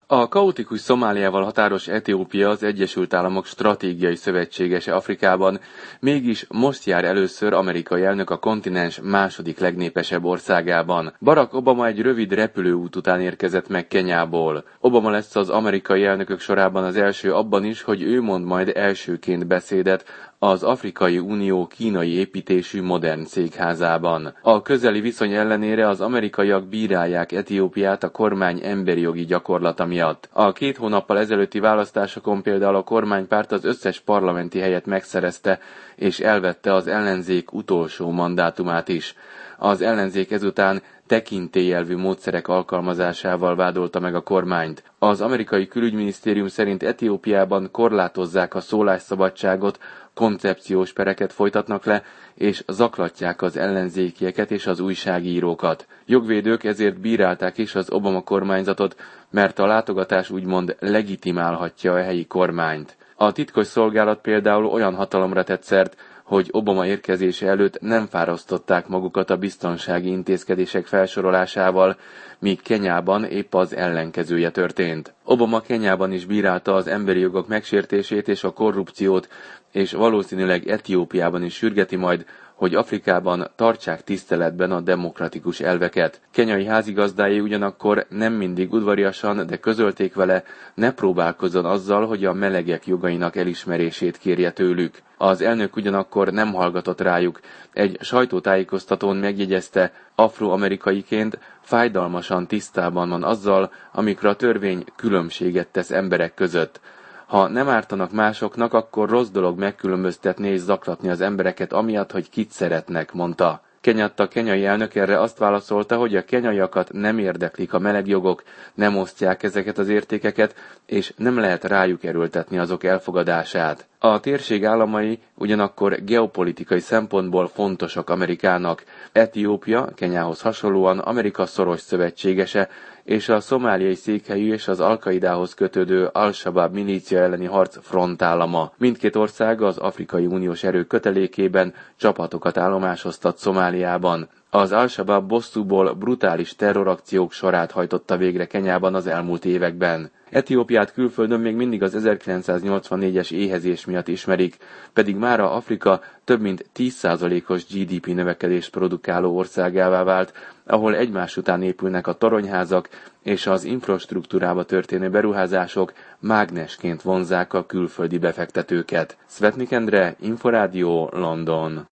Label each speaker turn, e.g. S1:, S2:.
S1: A kaotikus Szomáliával határos Etiópia az Egyesült Államok stratégiai szövetségese Afrikában, mégis most jár először amerikai elnök a kontinens második legnépesebb országában. Barack Obama egy rövid repülőút után érkezett meg Kenyából. Obama lesz az amerikai elnökök sorában az első abban is, hogy ő mond majd elsőként beszédet az Afrikai Unió kínai építésű modern székházában. A közeli viszony ellenére az amerikaiak bírálják Etiópiát a kormány emberi jogi gyakorlata miatt. A 2 hónappal ezelőtti választásokon például a kormánypárt az összes parlamenti helyet megszerezte, és elvette az ellenzék utolsó mandátumát is. Az ellenzék ezután tekintélyelvű módszerek alkalmazásával vádolta meg a kormányt. Az amerikai külügyminisztérium szerint Etiópiában korlátozzák a szólásszabadságot, koncepciós pereket folytatnak le, és zaklatják az ellenzékieket és az újságírókat. Jogvédők ezért bírálták is az Obama kormányzatot, mert a látogatás úgymond legitimálhatja a helyi kormányt. A titkos szolgálat például olyan hatalomra tett szert, hogy Obama érkezése előtt nem fárasztották magukat a biztonsági intézkedések felsorolásával, míg Kenyában épp az ellenkezője történt. Obama Kenyában is bírálta az emberi jogok megsértését és a korrupciót, és valószínűleg Etiópiában is sürgeti majd, hogy Afrikában tartsák tiszteletben a demokratikus elveket. Kenyai házigazdái ugyanakkor nem mindig udvariasan, de közölték vele, ne próbálkozzon azzal, hogy a melegek jogainak elismerését kérje tőlük. Az elnök ugyanakkor nem hallgatott rájuk. Egy sajtótájékoztatón megjegyezte, afroamerikaiként fájdalmasan tisztában van azzal, amikor a törvény különbséget tesz emberek között. Ha nem ártanak másoknak, akkor rossz dolog megkülönböztetni és zaklatni az embereket amiatt, hogy kit szeretnek, mondta. Kenyatta kenyai elnök erre azt válaszolta, hogy a kenyaiakat nem érdeklik a meleg jogok, nem osztják ezeket az értékeket, és nem lehet rájuk erőltetni azok elfogadását. A térség államai ugyanakkor geopolitikai szempontból fontosak Amerikának. Etiópia, Kenyához hasonlóan Amerika szoros szövetségese, és a szomáliai székhelyű és az Al-Qaidához kötődő Al-Shabaab milícia elleni harc frontállama. Mindkét ország az Afrikai Uniós erők kötelékében csapatokat állomásoztat Szomáliában. Az Al-Shabaab bosszúból brutális terrorakciók sorát hajtotta végre Kenyában az elmúlt években. Etiópiát külföldön még mindig az 1984-es éhezés miatt ismerik, pedig mára Afrika több mint 10%-os GDP növekedést produkáló országává vált, ahol egymás után épülnek a toronyházak, és az infrastruktúrába történő beruházások mágnesként vonzzák a külföldi befektetőket. Szvetnik Endre, Inforádió, London.